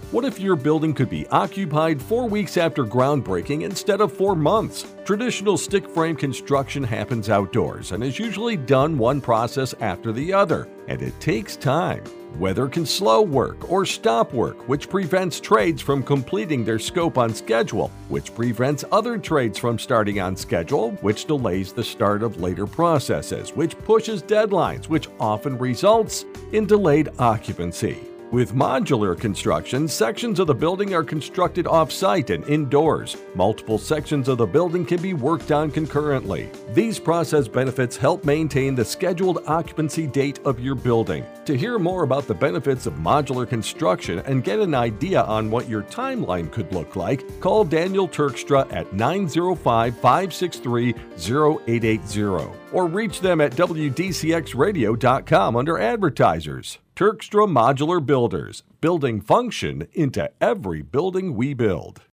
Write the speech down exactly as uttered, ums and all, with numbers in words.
What if your building could be occupied four weeks after groundbreaking instead of four months? Traditional stick frame construction happens outdoors and is usually done one process after the other, and it takes time. Weather can slow work or stop work, which prevents trades from completing their scope on schedule, which prevents other trades from starting on schedule, which delays the start of later processes, which pushes deadlines, which often results in delayed occupancy. With modular construction, sections of the building are constructed off-site and indoors. Multiple sections of the building can be worked on concurrently. These process benefits help maintain the scheduled occupancy date of your building. To hear more about the benefits of modular construction and get an idea on what your timeline could look like, call Daniel Turkstra at nine zero five, five six three, zero eight eight zero or reach them at W D C X radio dot com under advertisers. Turkstra Modular Builders, building function into every building we build.